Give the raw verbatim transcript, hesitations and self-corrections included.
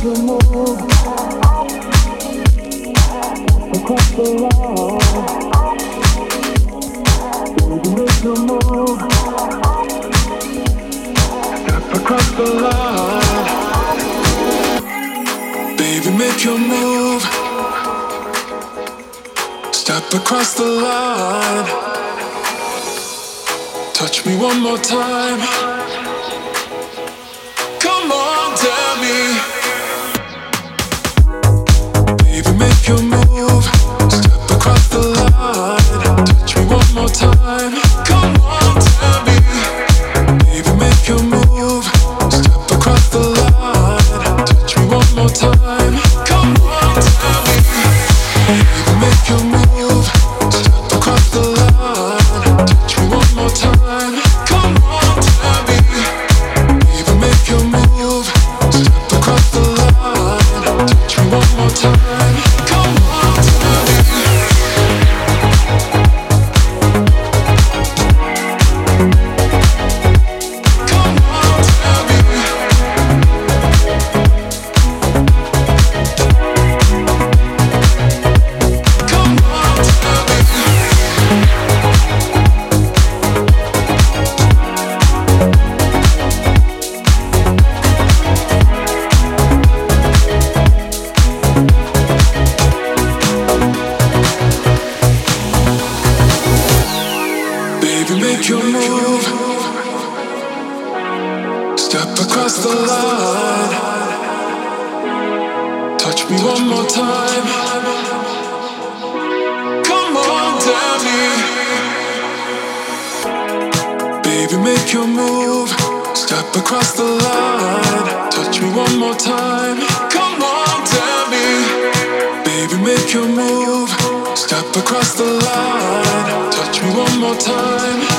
Across the line, touch me one more time. Come on, tell me, baby, make your move. Step across the line, touch me one more time. Come on, tell me, baby, make your move. Step across the line, touch me one more time. Come on, tell me, baby, make your move. Across the line, touch me one more time. Come on, tell me, baby, make your move. Step across the line, touch me one more time. Come on, tell me. Come on, tell me. Come on, tell me. Make your move. Step across the line. Touch me one more time. Come on, tell me. Baby, make your move. Step across the line. Touch me one more time. Come on, tell me. Baby, make your move. Step across the line. Touch me one more time.